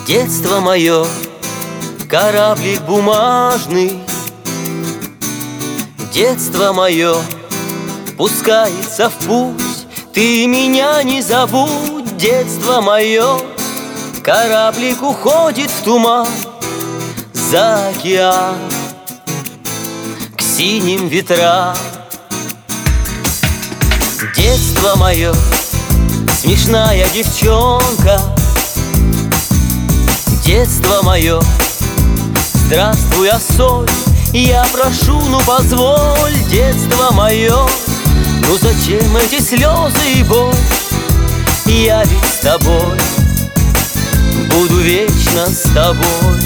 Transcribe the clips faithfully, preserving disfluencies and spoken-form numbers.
Детство мое, кораблик бумажный. Детство мое пускается в путь, ты меня не забудь. Детство мое, кораблик уходит в туман, за океан, к синим ветрам. Детство мое, смешная девчонка. Детство мое, здравствуй, осоль, я прошу, ну позволь. Детство мое, ну зачем эти слезы и боль? Я ведь с тобой, буду вечно с тобой.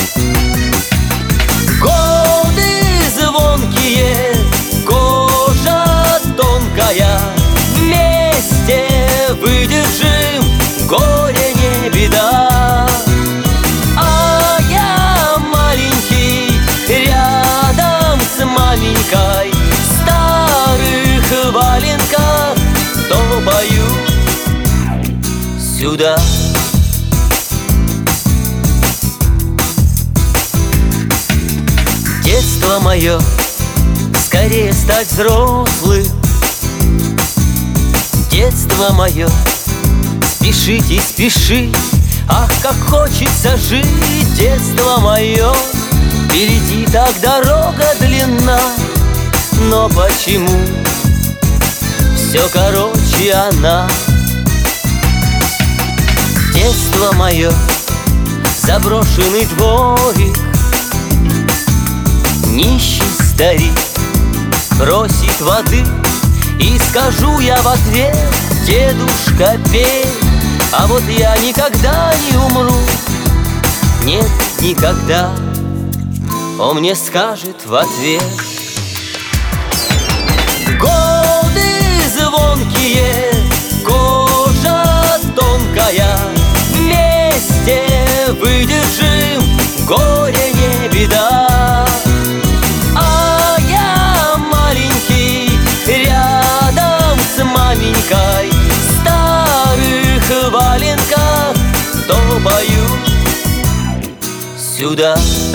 Годы звонкие, кожа тонкая, вместе выдержим, горе не беда. А я маленький, рядом с маменькой, в старых валенках топаю сюда. Детство мое, скорее стать взрослым. Детство мое, спешить и спешить, ах, как хочется жить. Детство мое, впереди так дорога длинна, но почему все короче она? Детство мое, заброшенный дворик, нищий старик просит воды, и скажу я в ответ: дедушка, пей. А вот я никогда не умру, нет, никогда. Он мне скажет в ответ: годы звонкие, кожа тонкая, вместе выдержим, горе не беда. А я маленький, рядом с маменькой, в старых валенках топаю сюда.